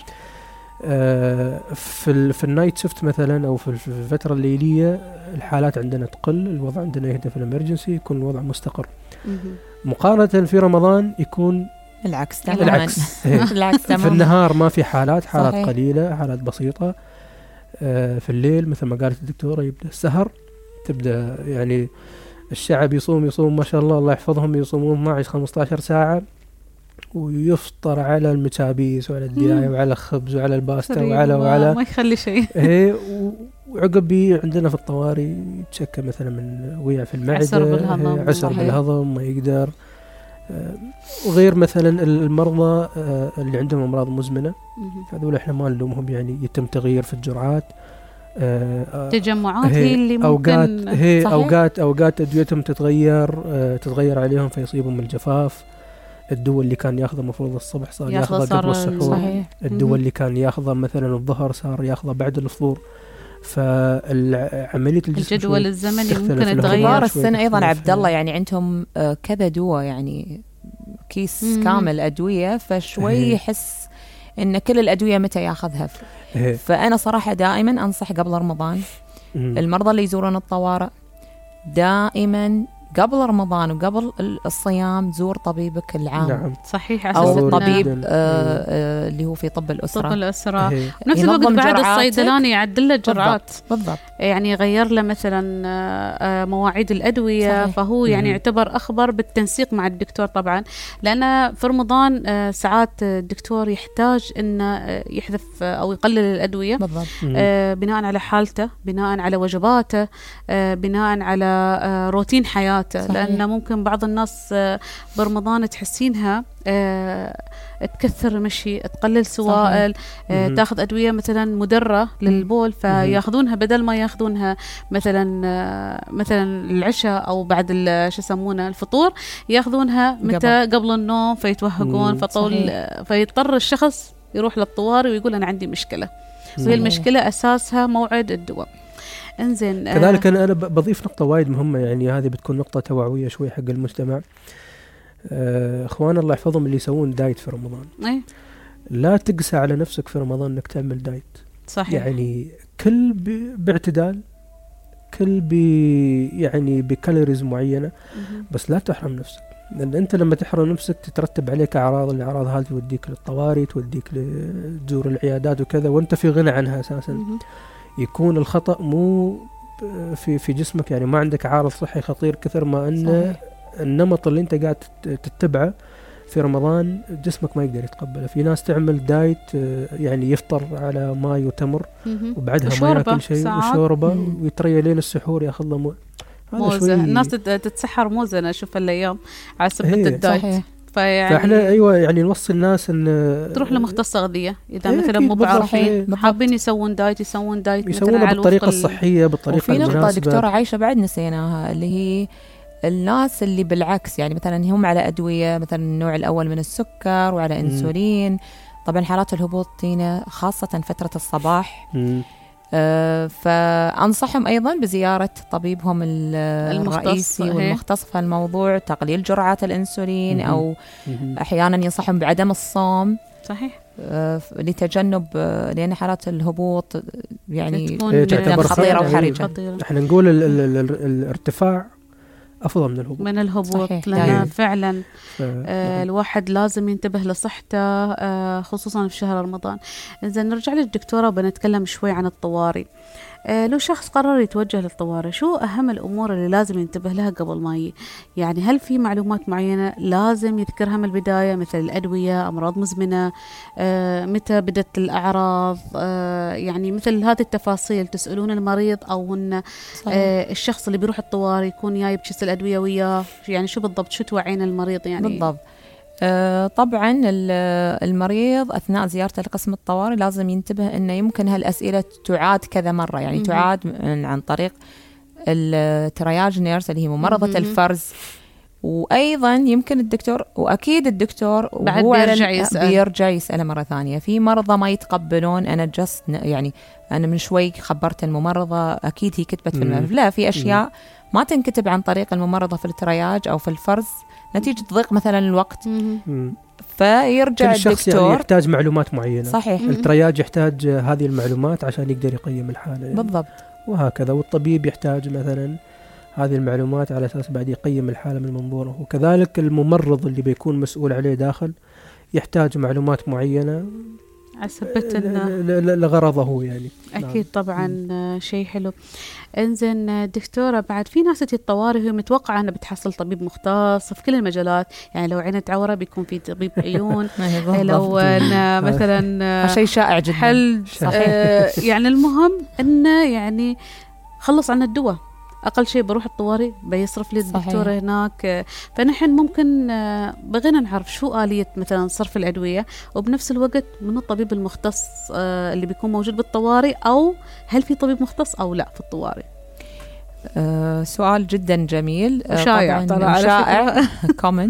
في النايت شفت مثلا أو في الفترة الليلية الحالات عندنا تقل، الوضع عندنا يهدى في الامرجنسي، يكون الوضع مستقر. مقارنة في رمضان يكون العكس تماما. في النهار ما في حالات صحيح. قليلة، حالات بسيطة. في الليل مثل ما قالت الدكتورة يبدأ السهر، تبدأ يعني الشعب يصوم ما شاء الله، الله يحفظهم، يصومون 12-15 ساعة، ويفطر على المتابيس وعلى الدياية وعلى الخبز وعلى الباستا وعلى ما يخلي شيء. وعقب عندنا في الطوارئ يتشكى مثلا من وقع في المعدة، عسر بالهضم، ما يقدر. وغير مثلا المرضى اللي عندهم أمراض مزمنة، هذول احنا ما نلومهم، يعني يتم تغيير في الجرعات. تجمعات هي اللي ممكن أوقات أدويتهم تتغير عليهم فيصيبهم من الجفاف. الدواء اللي كان ياخذه مفروض الصبح صار ياخذه قبل السحور، الدواء اللي كان ياخذه مثلا الظهر صار ياخذه بعد الفطور. فعملية الجدول الزمني ممكن يتغير. كبار السن أيضا عبد الله يعني عندهم كذا دواء، يعني كيس كامل أدوية، فشوي يحس إن كل الأدوية متى ياخذها. فأنا صراحة دائما أنصح قبل رمضان المرضى اللي يزورون الطوارئ دائما قبل رمضان وقبل الصيام زور طبيبك العام. نعم. صحيح. أو طبيب اللي هو في طب الأسرة. نفس الوقت بعد الصيدلاني يعدل له الجرعات. بالضبط. يعني غير له مثلا مواعيد الأدوية. صحيح. فهو يعني يعتبر أخبر بالتنسيق مع الدكتور طبعا، لأن في رمضان ساعات الدكتور يحتاج إنه يحذف أو يقلل الأدوية. بالضبط. بناء على حالته، بناء على وجباته، بناء على روتين حياته. صحيح. لأن ممكن بعض الناس برمضان تحسينها تكثر مشي، تقلل سوائل، تاخذ أدوية مثلا مدرة للبول فياخذونها بدل ما ياخذونها مثلا العشاء أو بعد شو يسمونه الفطور، ياخذونها متى قبل النوم فيتوهقون فيضطر الشخص يروح للطوارئ ويقول أنا عندي مشكلة، وهي المشكلة أساسها موعد الدواء. انزين كذلك أنا بضيف نقطة وايد مهمة، يعني هذه بتكون نقطة توعوية شوي حق المجتمع. اخوان الله يحفظهم اللي يسوون دايت في رمضان، لا تقسى على نفسك في رمضان انك تعمل دايت. صحيح. يعني كل باعتدال، كل يعني بكالوريز معينة، بس لا تحرم نفسك، لأن أنت لما تحرم نفسك تترتب عليك أعراض. الأعراض هذه توديك للطوارئ، توديك لتزور العيادات وكذا، وأنت في غنى عنها أساسا. يكون الخطأ مو في جسمك، يعني ما عندك عارض صحي خطير كثر ما أن النمط اللي أنت قاعد تتبعه في رمضان جسمك ما يقدر يتقبله. في ناس تعمل دايت يعني يفطر على ماء وتمر وبعدها ما ياكل شيء وشوربة ويتريا لين السحور ياخذ له موزة. الناس تتسحر موزة أنا أشوف الأيام على سبة الدايت. فاحنا يعني نوصي الناس ان تروح لمختص غذية اذا مثلا مو بعارفين حابين يسوون دايت يسوونه بالطريقه الصحيه بالطريقه المناسبه. وفي نقطه دكتوره عايشه بعد نسيناها اللي هي الناس اللي بالعكس، يعني مثلا هم على ادويه مثلا النوع الاول من السكر وعلى انسولين. طبعا حالات الهبوط تينا خاصه فتره الصباح. فأنصحهم أيضا بزيارة طبيبهم الرئيسي والمختص في الموضوع، تقليل جرعات الأنسولين أو أحيانا ينصحهم بعدم الصوم. صحيح. لتجنب، لأن حالات الهبوط يعني جدا خطيرة وحرجة. احنا نقول الارتفاع أفضل من الهبوط. صحيح. لأن فعلا الواحد لازم ينتبه لصحته خصوصا في شهر رمضان. إذا نرجع للدكتورة بنتكلم شوي عن الطوارئ. لو شخص قرر يتوجه للطوارئ شو أهم الأمور اللي لازم ينتبه لها قبل ما يعني هل في معلومات معينة لازم يذكرها من البداية مثل الأدوية، أمراض مزمنة، متى بدت الأعراض، يعني مثل هذه التفاصيل تسألون المريض أو إن الشخص اللي بيروح الطوارئ يكون جايب كيس الأدوية وياه، يعني شو بالضبط شو توعين المريض يعني بالضبط. طبعا المريض أثناء زيارته لقسم الطوارئ لازم ينتبه أنه يمكن هالأسئلة تعاد كذا مرة، يعني تعاد عن طريق الترياج نيرس اللي هي ممرضة الفرز. وأيضا يمكن الدكتور، وأكيد الدكتور بعد بيرجع يسأله مرة ثانية. في مرضى ما يتقبلون أنا يعني أنا من شوي خبرت الممرضة أكيد هي كتبت في الملف. لا، في أشياء ما تنكتب عن طريق الممرضة في الترياج أو في الفرز نتيجة ضيق مثلا الوقت. فيرجع الدكتور يعني يحتاج معلومات معينة. صحيح. الترياج يحتاج هذه المعلومات عشان يقدر يقيم الحالة يعني. بالضبط. وهكذا. والطبيب يحتاج مثلا هذه المعلومات على أساس بعد يقيم الحالة من منظوره. وكذلك الممرض اللي بيكون مسؤول عليه داخل يحتاج معلومات معينة لغرضه يعني. أكيد. طبعا شيء حلو. انزين دكتورة، بعد في ناس تجي الطوارئ وهي متوقعة أنها بتحصل طبيب مختص في كل المجالات، يعني لو عينها تعورة بيكون في طبيب عيون لو مثلا شيء شائع جدا حلج يعني المهم أنه يعني خلص عن الدواء، أقل شيء بروح الطوارئ بيصرف لي الدكتور هناك. فنحن ممكن بغينا نعرف شو آلية مثلا صرف الأدوية، وبنفس الوقت من الطبيب المختص اللي بيكون موجود بالطوارئ، أو هل في طبيب مختص أو لا في الطوارئ؟ سؤال جدا جميل وشائع شائع كومن.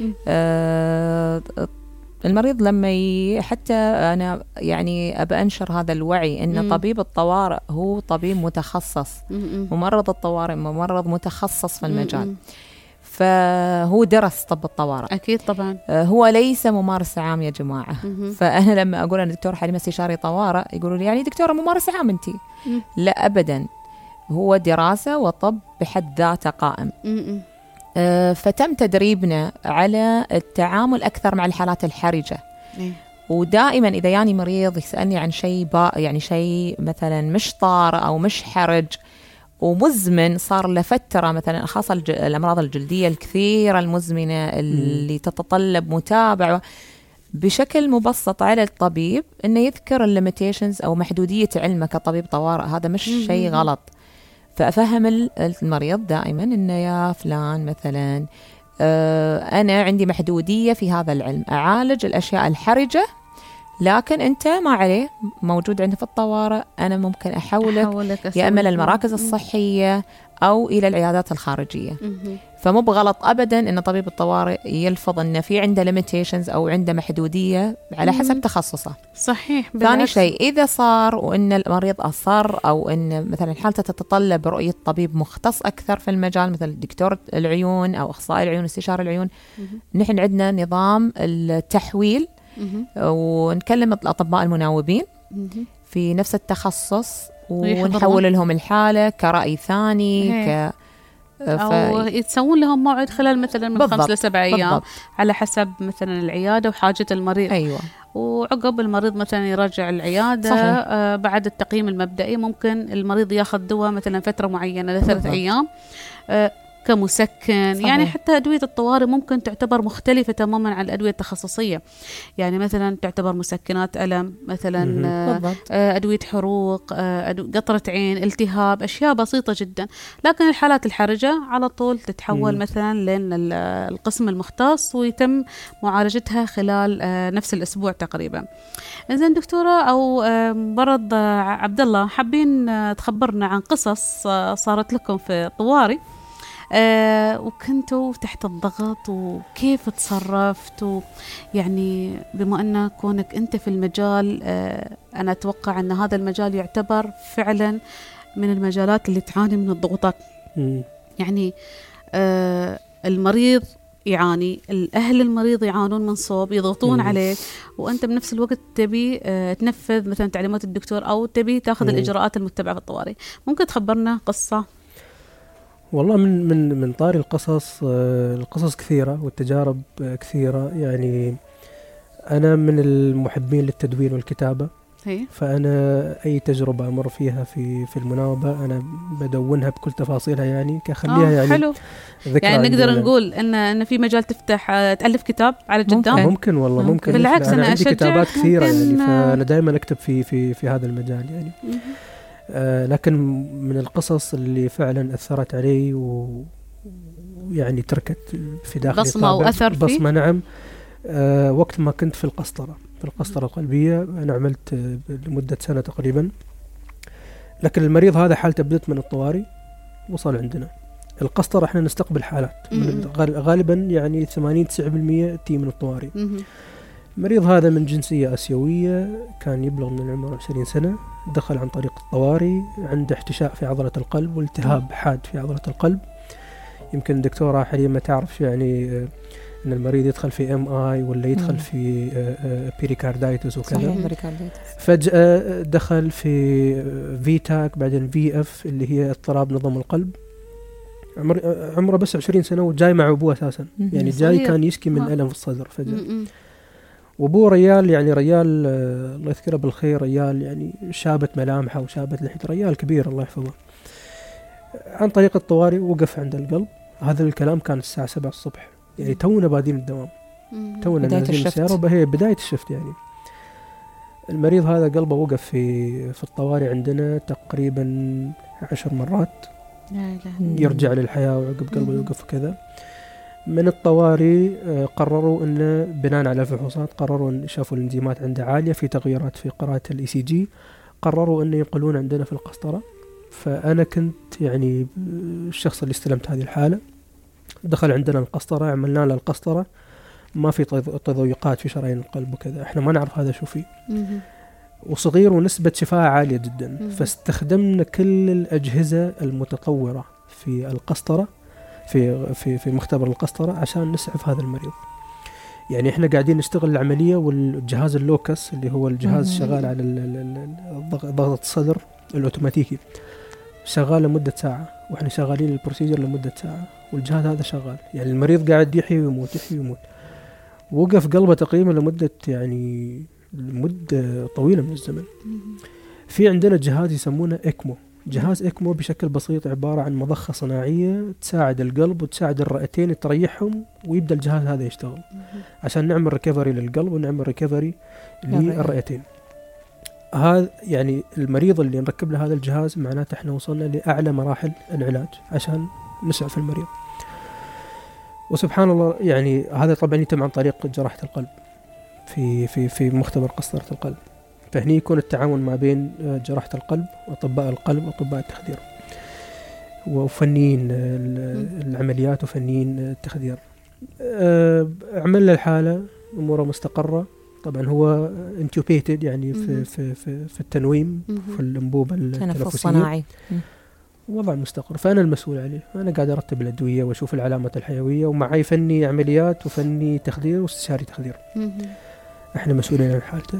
المريض لما حتى أنا يعني أبى أنشر هذا الوعي إن طبيب الطوارئ هو طبيب متخصص، ممرض الطوارئ ممرض متخصص في المجال، فهو درس طب الطوارئ. أكيد طبعا. هو ليس ممارس عام يا جماعة. فأنا لما أقول أنا دكتور حليمة استشاري طوارئ يقولوا لي يعني دكتورة ممارس عام أنتي. لا أبدا، هو دراسة وطب بحد ذاته قائم. فتم تدريبنا على التعامل أكثر مع الحالات الحرجة. ودائما إذا يعني مريض يسألني عن شيء يعني شيء مثلا مش طارئ أو مش حرج ومزمن صار لفترة، مثلا خاصة الأمراض الجلدية الكثيرة المزمنة اللي تتطلب متابعة، بشكل مبسط على الطبيب إنه يذكر الليميتيشنز أو محدودية علمه كطبيب طوارئ. هذا مش شيء غلط. فأفهم المريض دائما إنه يا فلان مثلا أنا عندي محدودية في هذا العلم، أعالج الأشياء الحرجة، لكن أنت ما عليه، موجود عندي في الطوارئ، أنا ممكن أحولك يا إما للمراكز الصحية أو إلى العيادات الخارجية. فمو بغلط أبدا إن طبيب الطوارئ يلفظ إن في عنده limitations أو عنده محدودية على حسب تخصصه. صحيح. ثاني شيء، إذا صار وإن المريض أصر أو إن مثلا حالته تتطلب رؤية طبيب مختص أكثر في المجال، مثل دكتور العيون أو أخصائي العيون، استشاري العيون، نحن عندنا نظام التحويل ونكلم الأطباء المناوبين في نفس التخصص ونحول لهم الحالة كرأي ثاني أو يتسوون لهم موعد خلال مثلا من 5 ل 7 أيام بالضبط. على حسب مثلا العيادة وحاجة المريض. أيوة. وعقب المريض مثلا يرجع العيادة بعد التقييم المبدئي ممكن المريض ياخذ دواء مثلا فترة معينة ل3 أيام كمسكن. صحيح. يعني حتى أدوية الطوارئ ممكن تعتبر مختلفة تماما عن الأدوية التخصصية، يعني مثلا تعتبر مسكنات ألم، مثلا أدوية حروق، قطرة عين، التهاب، أشياء بسيطة جدا. لكن الحالات الحرجة على طول تتحول مثلا لين القسم المختص ويتم معالجتها خلال نفس الأسبوع تقريبا. إذن دكتورة أو برض عبد الله، حابين تخبرنا عن قصص صارت لكم في الطوارئ وكنتوا تحت الضغط وكيف تصرفت، يعني بما أن كونك أنت في المجال، أنا أتوقع أن هذا المجال يعتبر فعلا من المجالات اللي تعاني من الضغوطات. يعني المريض يعاني، الأهل المريض يعانون من صوب، يضغطون عليك، وأنت بنفس الوقت تبي تنفذ مثلا تعليمات الدكتور أو تبي تأخذ الإجراءات المتبعة في الطوارئ. ممكن تخبرنا قصة؟ والله من طاري القصص كثيرة والتجارب كثيرة. يعني أنا من المحبين للتدوين والكتابة، فأنا أي تجربة أمر فيها في المناوبة أنا بدونها بكل تفاصيلها، يعني كخليها يعني حلو. يعني نقدر نقول إن في مجال تفتح تألف كتاب على قدام. ممكن والله ممكن. بالعكس أنا عندي كتابات كثيرة يعني، فأنا دائما أكتب في هذا المجال يعني. لكن من القصص اللي فعلا أثرت علي ويعني تركت في داخلي بصمة أو أثر فيه. بصمة نعم. وقت ما كنت في القسطرة القلبية، أنا عملت لمدة سنة تقريبا. لكن المريض هذا حالته بدت من الطوارئ، وصل عندنا القسطرة. احنا نستقبل حالات غالبا يعني 80-90% تي من الطوارئ. المريض هذا من جنسية آسيوية، كان يبلغ من العمر 20 سنة، دخل عن طريق الطوارئ، عنده احتشاء في عضلة القلب والتهاب حاد في عضلة القلب. يمكن الدكتورة حليمة تعرف يعني أن المريض يدخل في MI ولا يدخل في بيريكاردايتس وكذا. فجأة دخل في فيتاك، بعدين VF اللي هي اضطراب نظام القلب. عمره بس 20 سنة وجاي مع أبوه أساسا، يعني جاي كان يشكي من ألم في الصدر فجأة. وابوه ريال، يعني ريال الله يذكره بالخير، ريال يعني شابت ملامحه وشابت لحيته، ريال كبير الله يحفظه. عن طريق الطوارئ وقف عند القلب. هذا الكلام كان الساعة 7 الصبح، يعني تونا بادين الدوام، تونا نازلين السيارة، وهي بداية الشفت. يعني المريض هذا قلبه وقف في الطوارئ عندنا تقريبا 10 مرات، يرجع للحياة وعقب قلبه يوقف وكذا. من الطوارئ قرروا أن بناء على الفحوصات، قرروا أن شافوا الانزيمات عنده عالية، في تغيرات في قراءة الECG، قرروا أن ينقلون عندنا في القسطرة. فأنا كنت يعني الشخص اللي استلمت هذه الحالة. دخل عندنا القسطرة، عملنا له القسطرة، ما في تضيقات في شرايين القلب وكذا، احنا ما نعرف هذا شو فيه، وصغير ونسبة شفاء عالية جدا. فاستخدمنا كل الأجهزة المتطورة في القسطرة، في مختبر القسطرة، عشان نسعف هذا المريض. يعني احنا قاعدين نشتغل العملية، والجهاز اللوكس اللي هو الجهاز شغال على ضغط الصدر الأوتوماتيكي شغال لمدة ساعة، واحنا شغالين البروسيجر لمدة ساعة، والجهاز هذا شغال. يعني المريض قاعد يحيي ويموت يحيي ويموت. وقف قلبه تقريبا لمدة يعني مدة طويلة من الزمن. في عندنا جهاز يسمونه إكمو. جهاز إكمو بشكل بسيط عبارة عن مضخة صناعية تساعد القلب وتساعد الرئتين تريحهم، ويبدأ الجهاز هذا يشتغل عشان نعمل ريكفري للقلب ونعمل ريكفري للرئتين. هذا يعني المريض اللي نركب له هذا الجهاز معناته احنا وصلنا لأعلى مراحل العلاج عشان نسعف المريض. وسبحان الله يعني هذا طبعا يتم عن طريق جراحة القلب في مختبر قسطرة القلب. فهني يكون التعاون ما بين جراحة القلب وأطباء القلب وأطباء التخدير وفنيين العمليات وفنيين التخدير. عملنا الحالة أموره مستقرة. طبعا هو انتوبيتد يعني في التنويم في الأنبوبة التنفسية الصناعي، وضع مستقر. فأنا المسؤول عليه، أنا قاعد أرتب الأدوية وأشوف العلامات الحيوية، ومعي فني عمليات وفني تخدير واستشاري تخدير. إحنا مسؤولين عن حالته.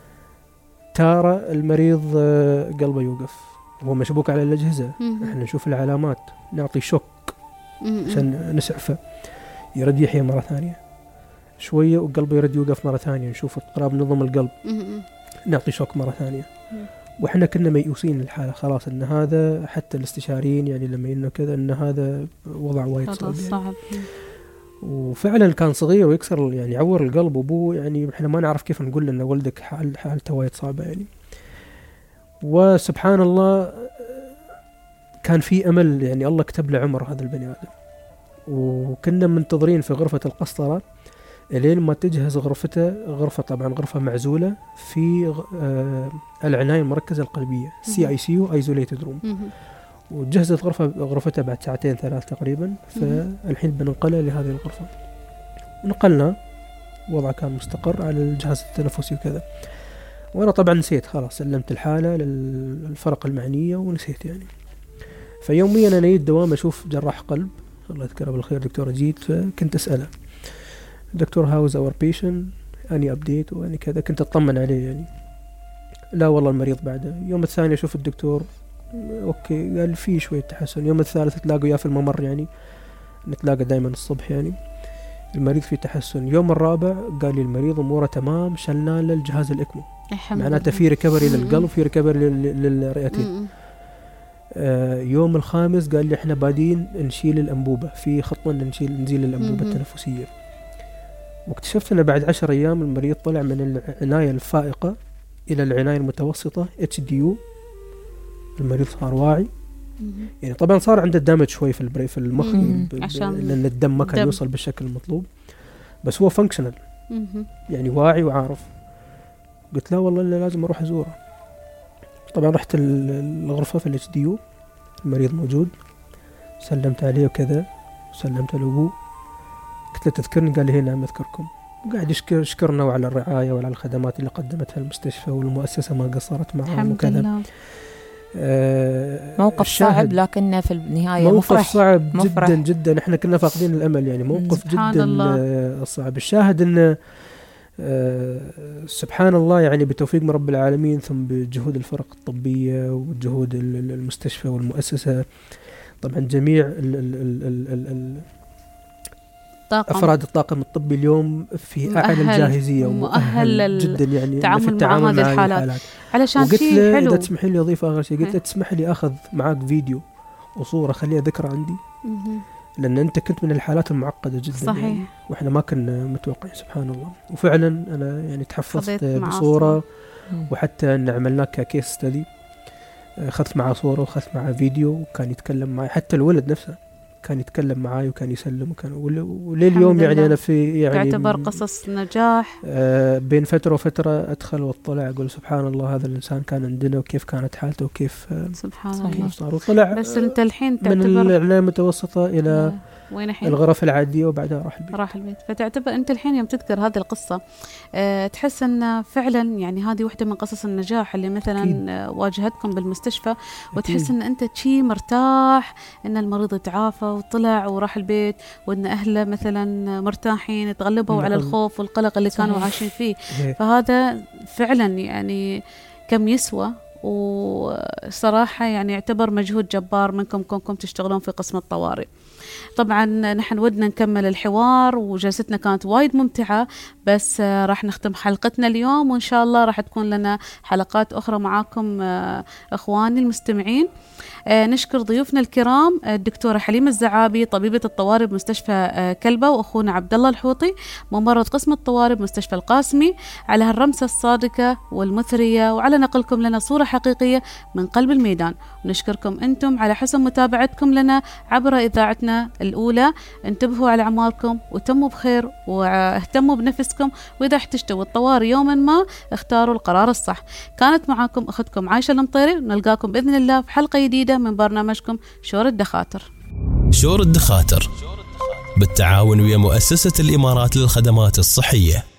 تارة المريض قلبه يوقف، هو مشبوك على الأجهزة، إحنا نشوف العلامات، نعطي شوك عشان نسعفه، يرد يحيى مرة ثانية شوية وقلبه يرد يوقف مرة ثانية، نشوف اضطراب نظم القلب، نعطي شوك مرة ثانية. وإحنا كنا ميؤوسين الحالة خلاص إن هذا، حتى الاستشاريين يعني لما يقولنا كذا إن هذا وضع وايد صعب يعني. وفعلا كان صغير ويكسر يعني يعور القلب، وابوه يعني إحنا ما نعرف كيف نقول إن ولدك حالته وايد صعبة يعني. وسبحان الله كان في أمل يعني، الله كتب له عمر هذا البني آدم. وكنا منتظرين في غرفة القسطرة لين ما تجهز غرفته، غرفة طبعا غرفة معزولة في العناية المركزة القلبية CICU Isolated Room. وجهزت غرفته بعد 2-3 تقريبا. فالحين بننقله لهذه الغرفة، ونقلنا وضع كان مستقر على الجهاز التنفسي وكذا. وأنا طبعا نسيت خلاص، سلمت الحالة للفرق المعنية ونسيت يعني. فيوميا أنا يد دوام أشوف جراح قلب الله يذكره بالخير دكتور أجيد، فكنت أسأله دكتور هاوز اور بيشن اني ابديت واني كذا، كنت اطمن عليه يعني. لا والله المريض بعده. يوم الثاني اشوف الدكتور اوكي، قال في شويه تحسن. يوم الثالث تلاقوا يا في الممر يعني، نتلاقى دائما الصبح يعني، المريض في تحسن. يوم الرابع قال لي المريض اموره تمام، شلنا له الجهاز الاكمو، معناته في ريكفري للقلب، في ريكفري للرئتين. يوم الخامس قال لي احنا بادين نشيل الانبوبه، في خطوه نزيل الانبوبه التنفسيه. واكتشفت أن بعد 10 أيام المريض طلع من العناية الفائقة إلى العناية المتوسطة HDU. المريض صار واعي يعني. طبعا صار عنده دامج شوي في المخ لأن الدم ما كان يوصل بالشكل المطلوب، بس هو فانكشنال يعني واعي وعارف. قلت لا والله لازم أروح أزوره. طبعا رحت الغرفة في HDU، المريض موجود، سلمت عليه وكذا، سلمت لأبوه، قلت له تذكرني؟ قال لي هنا نعم أذكركم. وقاعد يشكرنا على الرعاية وعلى الخدمات اللي قدمتها المستشفى والمؤسسة ما قصرت معهم وكذا. موقف صعب لكنه في النهاية موقف صعب جدا جدا. احنا كنا فاقدين الأمل يعني، موقف جدا صعب. الشاهد أن سبحان الله يعني بتوفيق من رب العالمين، ثم بجهود الفرق الطبية وجهود المستشفى والمؤسسة، طبعا جميع أفراد الطاقم الطبي اليوم في أعلى الجاهزية ومؤهل جدا يعني في التعامل مع هذه الحالات. علشان شيء حلو. إذا تسمح لي أضيف آخر شيء، قلت له تسمح لي أخذ معاك فيديو وصورة خليها ذكرى عندي، لأن أنت كنت من الحالات المعقدة جدا صحيح يعني، وإحنا ما كنا متوقعين. سبحان الله. وفعلا أنا يعني تحفظت بصورة، وحتى أن عملناه ككيس ستدي، أخذت معه صورة وأخذت معه فيديو، وكان يتكلم معي، حتى الولد نفسه كان يتكلم معاي وكان يسلم، وكان ولليوم يعني أنا في يعني تعتبر قصص نجاح. بين فترة وفترة أدخل واطلع أقول سبحان الله هذا الإنسان كان عندنا، وكيف كانت حالته، وكيف سبحان الله صار. وطلع بس أنت الحين تعتبر من العناية المتوسطة إلى الغرف العادية، وبعدها راح البيت. فتعتبر أنت الحين يوم تذكر هذه القصة تحس أن فعلا يعني هذه واحدة من قصص النجاح اللي مثلا واجهتكم بالمستشفى، وتحس أن أنت شي مرتاح أن المريض يتعافى وطلع وراح البيت، وأن أهله مثلا مرتاحين تغلبوا على الخوف والقلق اللي كانوا عايشين فيه. فهذا فعلا يعني كم يسوى. وصراحة يعني يعتبر مجهود جبار منكم كونكم تشتغلون في قسم الطوارئ. طبعا نحن ودنا نكمل الحوار، وجلستنا كانت وايد ممتعة، بس راح نختم حلقتنا اليوم، وإن شاء الله راح تكون لنا حلقات أخرى معاكم أخواني المستمعين. نشكر ضيوفنا الكرام الدكتورة حليمة الزعابي طبيبة الطوارئ بمستشفى كلبة، وأخونا عبد الله الحوطي ممرض قسم الطوارئ بمستشفى القاسمي، على هالرمسة الصادقة والمثرية، وعلى نقلكم لنا صورة حقيقية من قلب الميدان. ونشكركم أنتم على حسن متابعتكم لنا عبر إذاعتنا الأولى انتبهوا على أعماركم وتموا بخير واهتموا بنفسكم، وإذا احتجتوا الطوارئ يوما ما اختاروا القرار الصح. كانت معاكم أختكم عايشة المطيري، ونلقاكم بإذن الله في حلقة جديدة من برنامجكم شور الدخاتر. شور الدخاتر بالتعاون ويا مؤسسة الإمارات للخدمات الصحية.